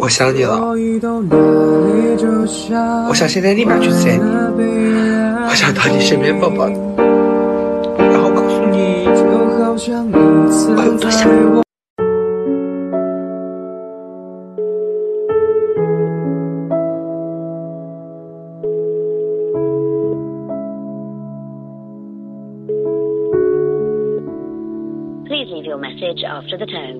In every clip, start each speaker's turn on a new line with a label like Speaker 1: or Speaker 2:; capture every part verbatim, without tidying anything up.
Speaker 1: 我想你了，我想现在立马去载你，我想到你身边抱抱你，然后告诉你我有多想你。
Speaker 2: Please leave your message after the tone.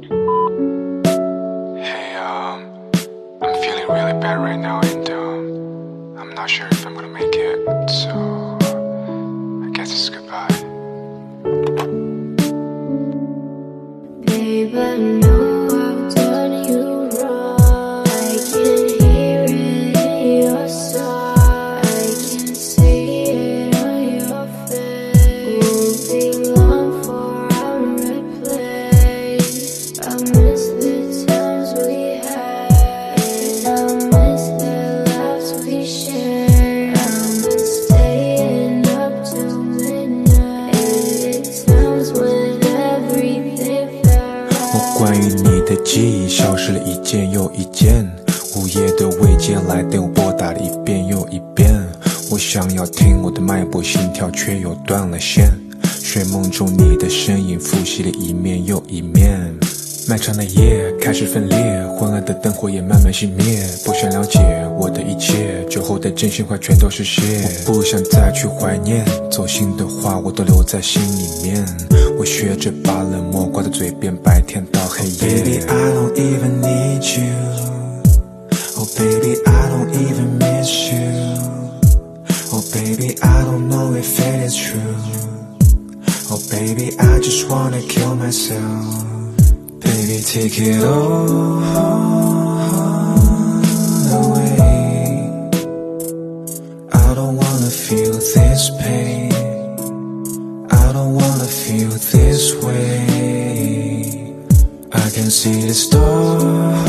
Speaker 3: Hey, um, I'm feeling really bad right now, and um, I'm not sure if I'm gonna make it, so I guess it's goodbye.
Speaker 4: Babe, I know I've done you wrong. I can hear it in your song. I can see it on your face. Won't be long for our replay. I miss the times we had. I miss the laughs we shared. I've been staying up till midnight. And it times when everything felt right.
Speaker 5: 我关于你的记忆消失了一件又一件，午夜的未接来电我拨打了一遍又一遍，我想要听我的脉搏心跳却又断了线，睡梦中你的身影复习了一面又一面，漫长的夜开始分裂，昏暗的灯火也慢慢熄灭，不想了解我的一切，酒后的真心话全都是血，我不想再去怀念，走心的话我都留在心里面，我学着把冷漠挂在嘴边，白天到黑夜。Baby, I don't even need you. Oh baby, I don't even miss you. Oh baby, I don't know if it is true. Oh baby, I just wanna kill myself. Baby, take it all away. I don't wanna feel this pain. I don't wanna feel this way. I can see the stars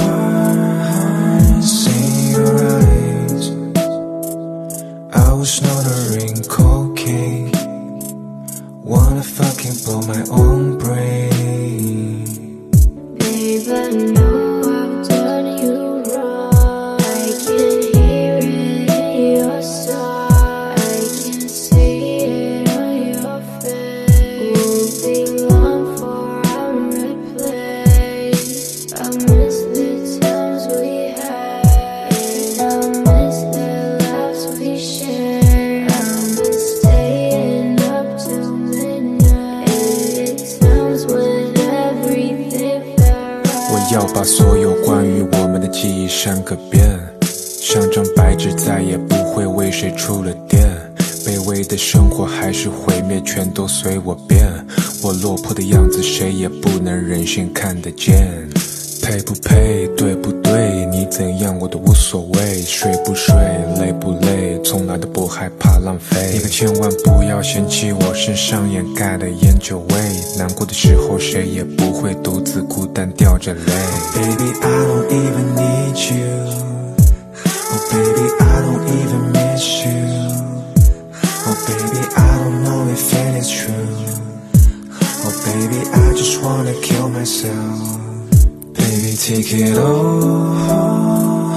Speaker 5: in your eyes. I was snorting cocaine. Wanna fucking blow my own brain.
Speaker 4: Babe, I know I've done you wrong. I can hear it in your song. I can see it on your face. Won't be long for our replay. I miss the times we had. I miss the laughs we shared. I've been staying up till midnight. And it times when everything felt right.
Speaker 5: 我要把所有关于我们的记忆删个遍，像张白纸再也不会为谁触了电，卑微的生活还是毁灭全都随我变，我落魄的样子谁也不能忍心看得见，配不配对不对你怎样我都无所谓，睡不睡累不累从来都不害怕浪费，你可千万不要嫌弃我身上掩盖的烟酒味，难过的时候谁也不会独自孤单掉着泪。 Baby, I don't even need you. Oh baby, I don't even miss you. Oh baby, I don't know if it is true. Oh baby, I just wanna kill myself. Baby, take it all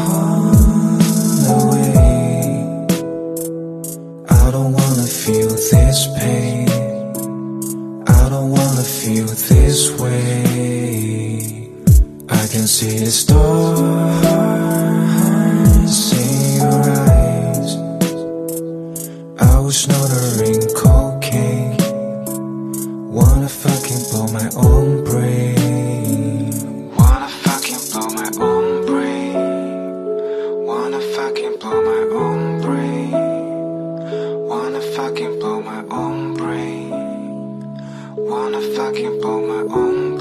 Speaker 5: away. I don't wanna feel this pain. I don't wanna feel this way. I can see the stars in your eyes. I was snorting cocaine. Wanna fucking blow my own brain. Wanna fucking blow my own brain. Wanna fucking blow my own brain. Wanna fucking blow my own brain. Wanna fucking blow my own brain.